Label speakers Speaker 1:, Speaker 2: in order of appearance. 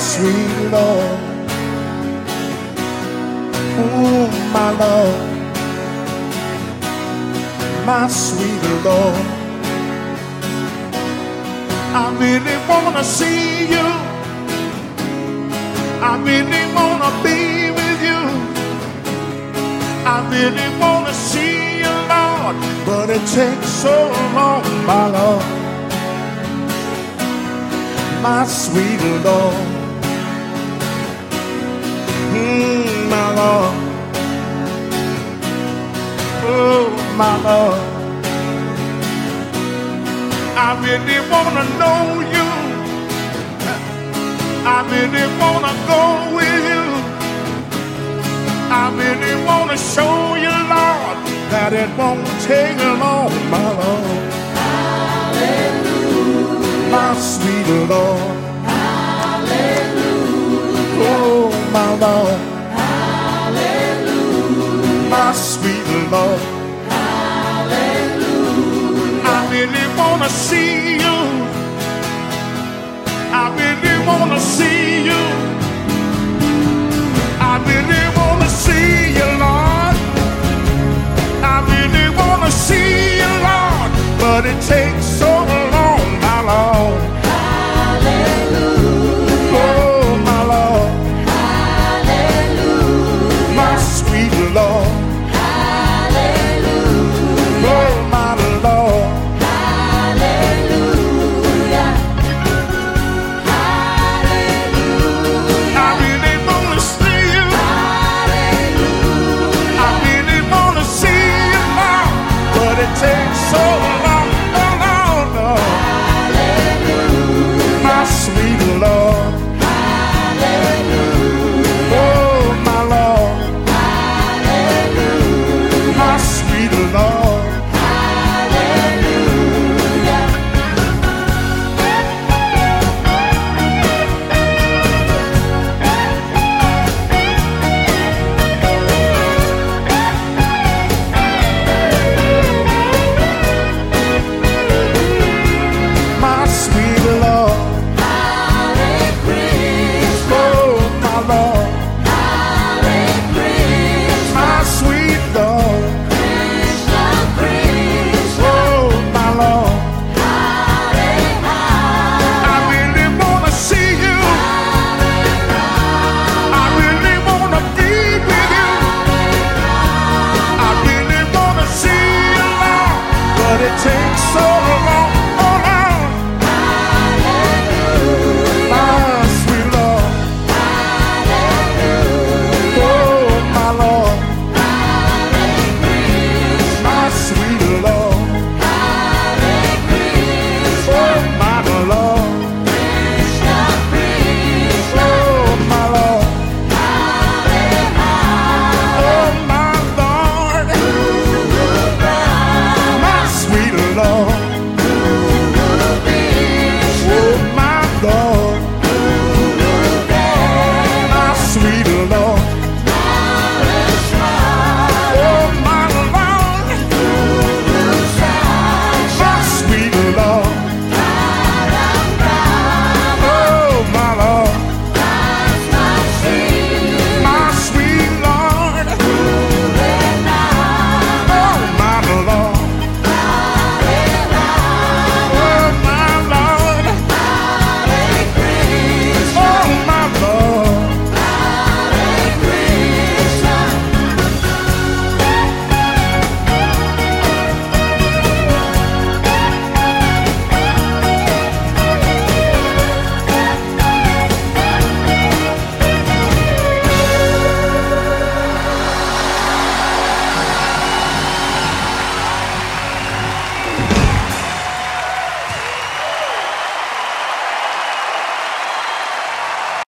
Speaker 1: sweet Lord. Oh, my Lord, my sweet Lord. I really wanna see you. I really wanna be with you. I really wanna see you, Lord, but it takes so long, my Lord, my sweet Lord. My Lord, oh, my Lord. I really wanna know you. I really wanna go with you. I really wanna show you, Lord, that it won't take long, my Lord. Hallelujah. My sweet Lord. Hallelujah. Oh, my Lord. Hallelujah. My sweet Lord. Hallelujah. I really wanna see you. I really wanna see you. I really wanna see you, Lord. I really wanna see you, Lord. But it takes